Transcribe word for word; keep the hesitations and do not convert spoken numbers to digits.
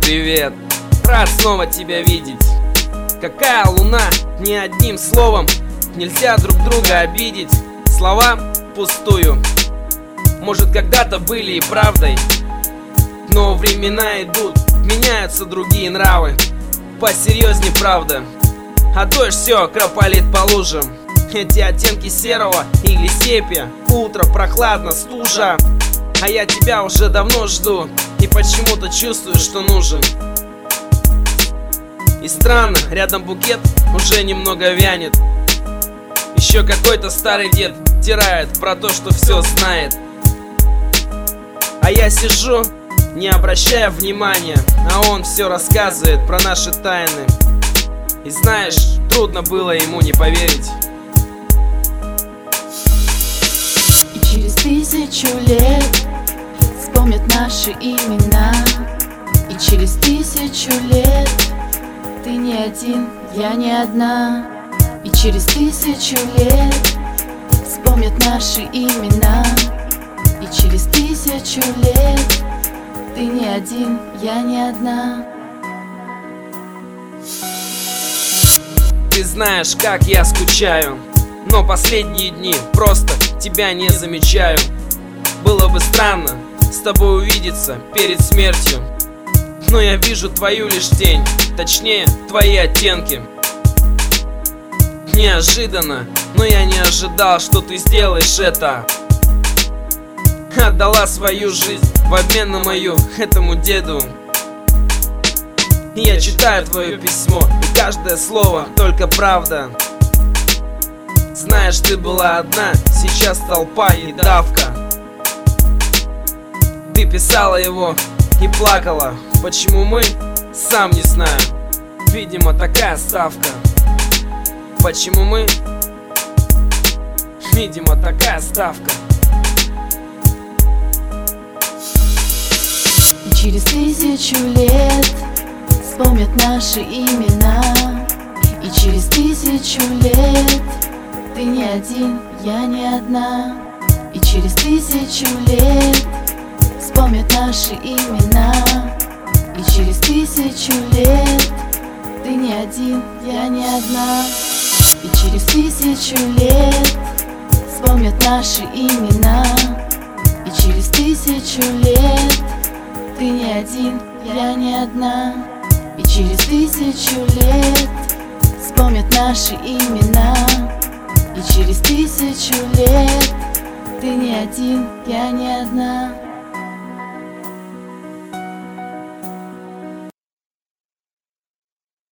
привет, рад снова тебя видеть. Какая луна, ни одним словом нельзя друг друга обидеть. Слова пустую, может, когда-то были и правдой, но времена идут, меняются другие нравы. Посерьезней правда, а дождь все кропалит по лужам. Эти оттенки серого или сепия, утро прохладно, стужа. А я тебя уже давно жду и почему-то чувствую, что нужен. И странно, рядом букет уже немного вянет. Еще какой-то старый дед тирает про то, что все знает. А я сижу, не обращая внимания, а он все рассказывает про наши тайны. И знаешь, трудно было ему не поверить. И через тысячу лет вспомнят наши имена. И через тысячу лет ты не один, я не одна. И через тысячу лет вспомнят наши имена. И через тысячу лет ты не один, я не одна. Ты знаешь, как я скучаю, но последние дни просто тебя не замечаю. Было бы странно с тобой увидеться перед смертью, но я вижу твою лишь тень, точнее, твои оттенки. Неожиданно, но я не ожидал, что ты сделаешь это. Отдала свою жизнь в обмен на мою этому деду. Я читаю твое письмо, и каждое слово только правда. Знаешь, ты была одна, сейчас толпа и давка. Ты писала его и плакала. Почему мы? Сам не знаю. Видимо, такая ставка. Почему мы? Видимо, такая ставка. И через тысячу лет вспомнят наши имена. И через тысячу лет ты не один, я не одна. И через тысячу лет вспомнят наши имена. И через тысячу лет ты не один, я не одна. И через тысячу лет вспомнят наши имена. И через тысячу лет ты не один, я не одна. И через тысячу лет вспомнят наши имена. И через тысячу лет ты не один, я не одна.